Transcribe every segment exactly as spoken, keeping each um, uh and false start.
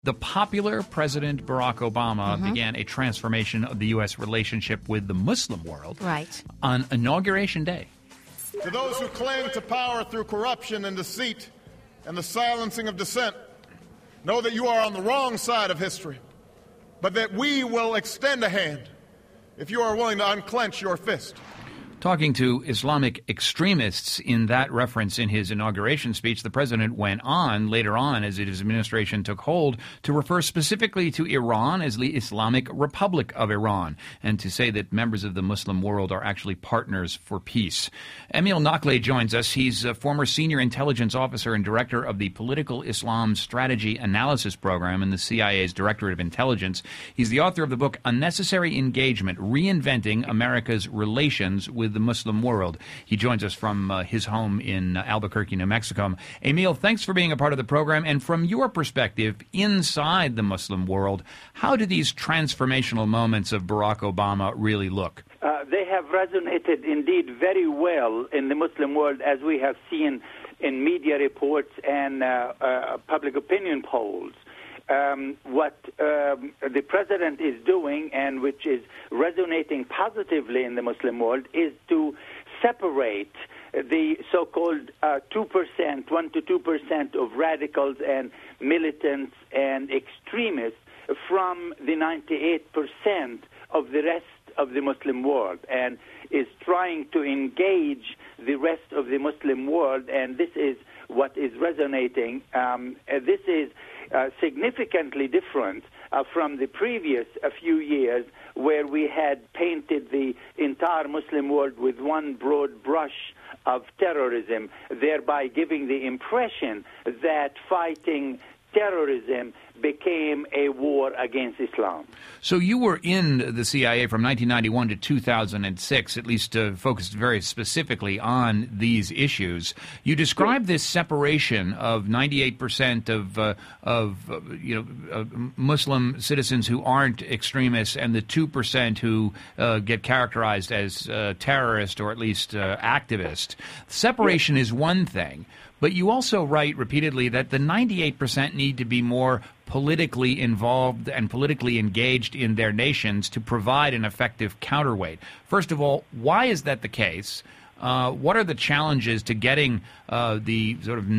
The popular President Barack Obama mm-hmm. began a transformation of the U S relationship with the Muslim world right. on Inauguration Day. To those who cling to power through corruption and deceit and the silencing of dissent, know that you are on the wrong side of history, but that we will extend a hand if you are willing to unclench your fist. Talking to Islamic extremists in that reference in his inauguration speech, the president went on later on as his administration took hold to refer specifically to Iran as the Islamic Republic of Iran and to say that members of the Muslim world are actually partners for peace. Emil Nakle joins us. He's a former senior intelligence officer and director of the Political Islam Strategy Analysis Program in the C I A's Directorate of Intelligence. He's the author of the book Unnecessary Engagement: Reinventing America's Relations with the Muslim World. He joins us from uh, his home in uh, Albuquerque, New Mexico. Emil, thanks for being a part of the program. And from your perspective, inside the Muslim world, how do these transformational moments of Barack Obama really look? Uh, they have resonated indeed very well in the Muslim world, as we have seen in media reports and uh, uh, public opinion polls. Um, what um, the president is doing, and which is resonating positively in the Muslim world, is to separate the so-called uh, two percent, one to two percent of radicals and militants and extremists from the ninety-eight percent of the rest of the Muslim world, and is trying to engage the rest of the Muslim world, and this is what is resonating. Um, this is Uh, significantly different uh, from the previous a few years, where we had painted the entire Muslim world with one broad brush of terrorism, thereby giving the impression that fighting terrorism became a war against Islam. So you were in the C I A from nineteen ninety-one to two thousand six, at least uh, focused very specifically on these issues. You described this separation of ninety-eight percent of uh, of uh, you know uh, Muslim citizens who aren't extremists and the two percent who uh, get characterized as uh, terrorist or at least uh, activist. Separation is one thing. But you also write repeatedly that the ninety-eight percent need to be more politically involved and politically engaged in their nations to provide an effective counterweight. First of all, why is that the case? Uh, what are the challenges to getting uh, the sort of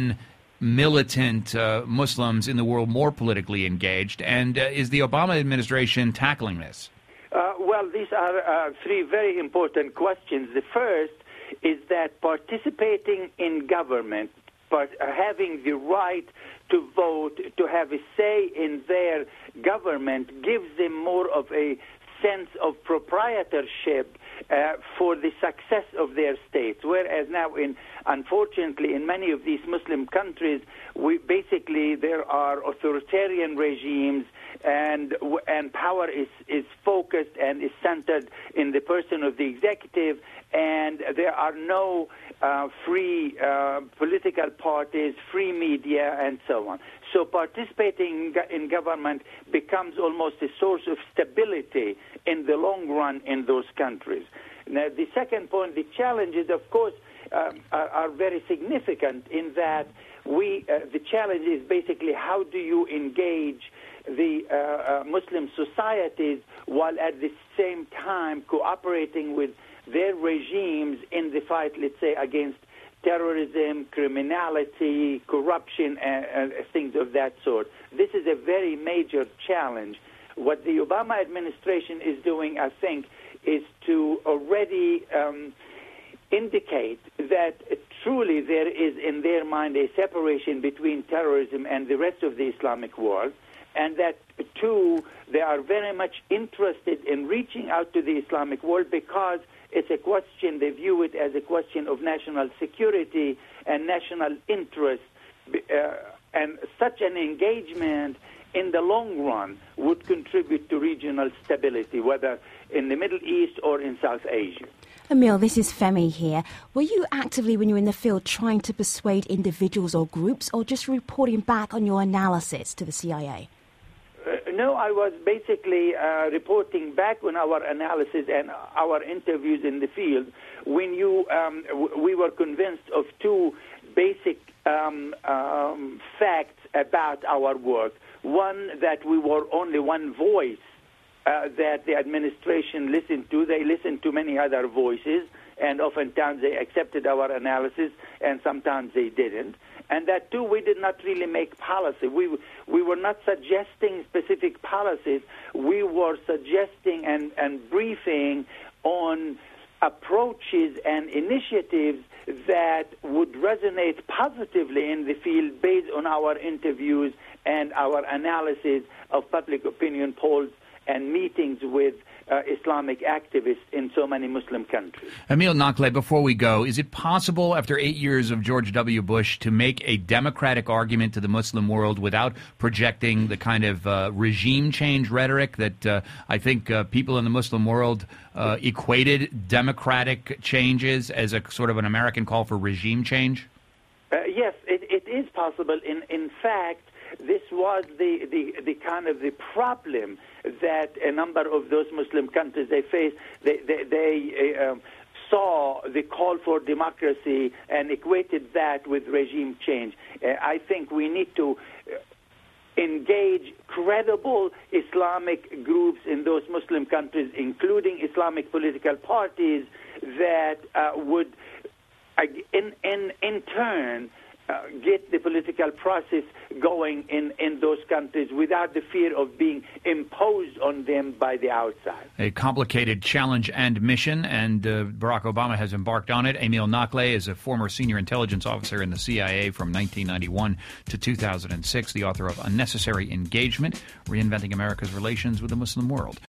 non-militant uh, Muslims in the world more politically engaged? And uh, is the Obama administration tackling this? Uh, well, these are uh, three very important questions. The first is that participating in government, part, uh, having the right to vote, to have a say in their government, gives them more of a sense of proprietorship uh, for the success of their states. Whereas now, in unfortunately, in many of these Muslim countries, we basically there are authoritarian regimes, and and power is, is focused and is centered in the person of the executive, and there are no uh, free uh, political parties, free media, and so on. So participating in government becomes almost a source of stability in the long run in those countries. Now, the second point, the challenges, of course, um, are, are very significant in that we. Uh, the challenge is basically how do you engage the uh, uh, Muslim societies while at the same time cooperating with their regimes in the fight, let's say, against terrorism, criminality, corruption, and, and things of that sort. This is a very major challenge. What the Obama administration is doing, I think, is to already um, indicate that truly there is in their mind a separation between terrorism and the rest of the Islamic world, and that, two, they are very much interested in reaching out to the Islamic world because it's a question, they view it as a question of national security and national interest, uh, and such an engagement in the long run would contribute to regional stability, whether in the Middle East or in South Asia. Emil, this is Femi here. Were you actively, when you were in the field, trying to persuade individuals or groups, or just reporting back on your analysis to the C I A? Uh, no, I was basically uh, reporting back on our analysis and our interviews in the field when you um, w- we were convinced of two basic um, um, facts about our work. One, that we were only one voice uh, that the administration listened to. They listened to many other voices, and oftentimes they accepted our analysis, and sometimes they didn't. And that, too, we did not really make policy. We we were not suggesting specific policies. We were suggesting and, and briefing on approaches and initiatives that would resonate positively in the field based on our interviews and our analysis of public opinion polls and meetings with uh, Islamic activists in so many Muslim countries. Emil Nakle, before we go, is it possible after eight years of George W. Bush to make a democratic argument to the Muslim world without projecting the kind of uh, regime change rhetoric that uh, I think uh, people in the Muslim world uh, equated democratic changes as a sort of an American call for regime change? Uh, yes, it, it is possible. In, in fact, this was the, the, the kind of the problem that a number of those Muslim countries they faced. They, they, they uh, um, saw the call for democracy and equated that with regime change. Uh, I think we need to engage credible Islamic groups in those Muslim countries, including Islamic political parties, that uh, would, uh, in, in, in turn, Uh, get the political process going in, in those countries without the fear of being imposed on them by the outside. A complicated challenge and mission, and uh, Barack Obama has embarked on it. Emil Nakle is a former senior intelligence officer in the C I A from nineteen ninety-one to two thousand six, the author of Unnecessary Engagement, Reinventing America's Relations with the Muslim World.